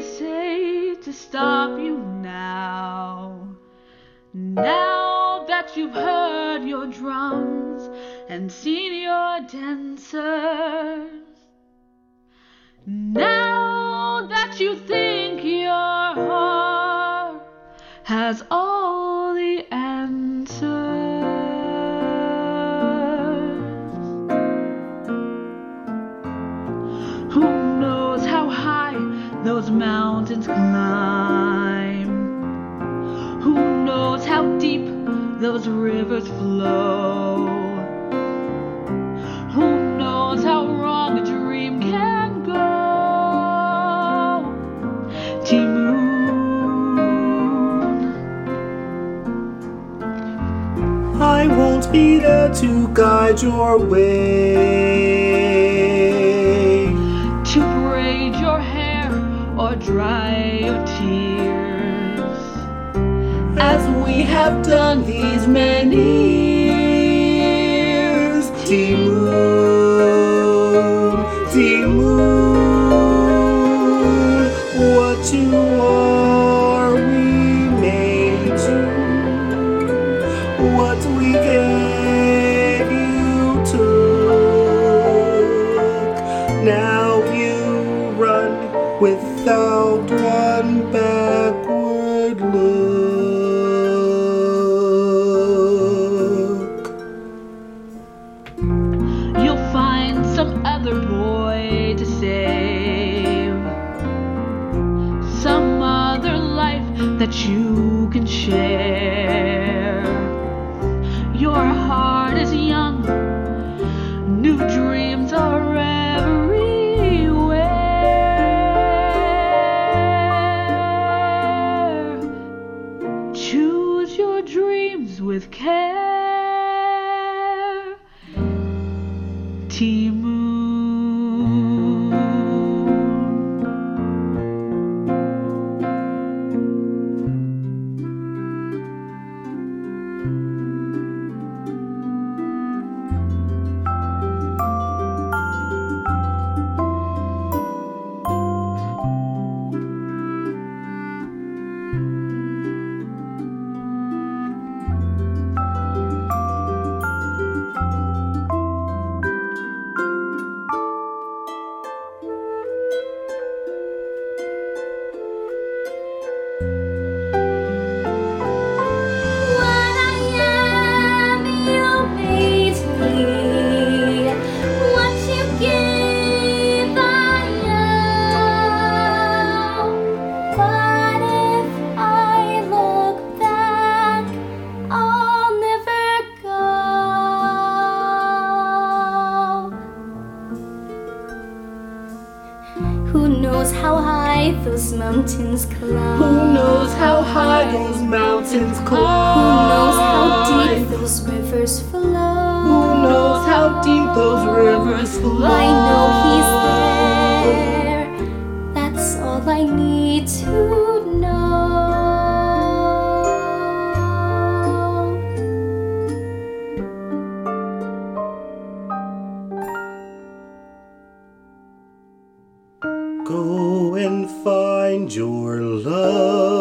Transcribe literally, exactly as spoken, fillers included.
say to stop you now? Now that you've heard your drums and seen your dancers, now that you think your heart has all the answers, who knows how high those mountains climb? Who knows how deep those rivers flow? Who knows how wrong a dream can go? Ti-Moune, I won't be there to guide your way, to braid your hair or dry your tears, as we have done these many years. Ti-Moune, Ti-Moune, what you are we made to, what we gave you took. Now you run without one backward look. you'll find some other boy to save, some other life that you can share. Your heart is young, new dreams are everywhere. Choose your dreams with care. Ti-Moune. Who knows how high those mountains climb? Who knows how high those mountains Who climb? knows how deep those rivers flow? Who knows how deep those rivers flow? I know he's there. That's all I need to know. Go and find your love.